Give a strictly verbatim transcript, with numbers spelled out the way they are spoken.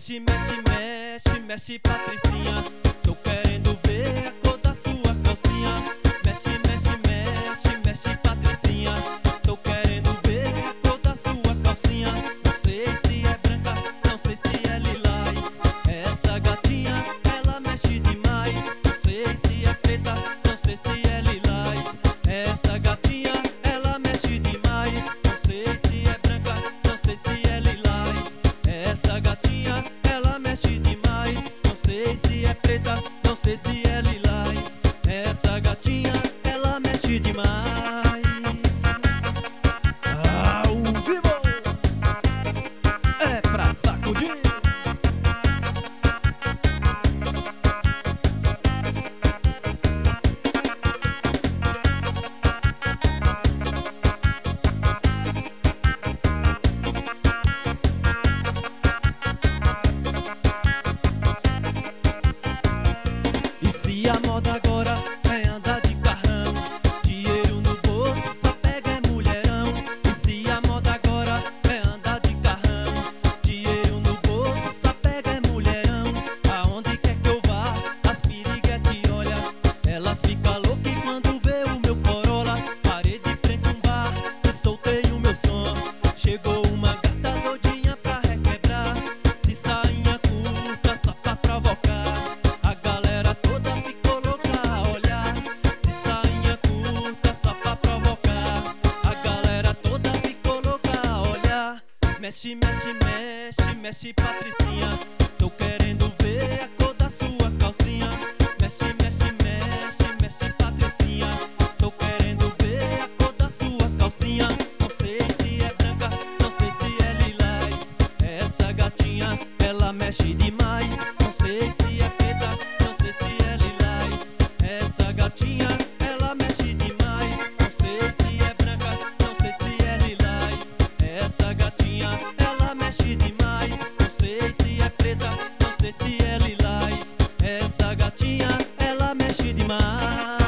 Mexe, mexe, mexe, mexe, Patricinha. Tô querendo ver a cor da sua calcinha. Mexe, mexe, mexe, mexe, Patricinha. Tô querendo ver a cor da sua calcinha. Não sei se é branca, não sei se é lilás. Essa gatinha, ela mexe demais. Não sei se é preta, não sei se é lilás. Essa gatinha, ela mexe demais. Não sei se é branca, não sei se é lilás. Essa gatinha, ela mexe demais. Não sei se é preta, não sei se é lilás. Essa gatinha, ela mexe demais. Ao vivo! É pra sacudir! E se a moda agora é andar de carrão, dinheiro no bolso, só pega é mulherão. E se a moda agora é andar de carrão, dinheiro no bolso, só pega é mulherão. Aonde quer que eu vá, as piriguete olha, elas ficam loucas e quando vê o meu Corolla. Parei de frente a um bar e soltei o meu som. Chegou uma gata doidinha pra requebrar, de sainha curta só pra provocar. A galera toda ficou louca a olhar, de sainha curta só pra provocar. A galera toda ficou louca a olhar. Mexe, mexe, mexe, mexe, Patricinha. Tô querendo ver a cor da sua calcinha. Mexe, mexe, mexe, mexe, Patricinha. Tô querendo ver a cor da sua calcinha. Não sei se é branca, não sei se é lilás. Essa gatinha, ela mexe demais. Não sei se é preta, não sei se é lilás. Essa gatinha, ela mexe demais. Não sei se é branca, não sei se é lilás. Essa gatinha, ela mexe demais. Não sei se é preta, não sei se é lilás. Essa gatinha, ela mexe demais.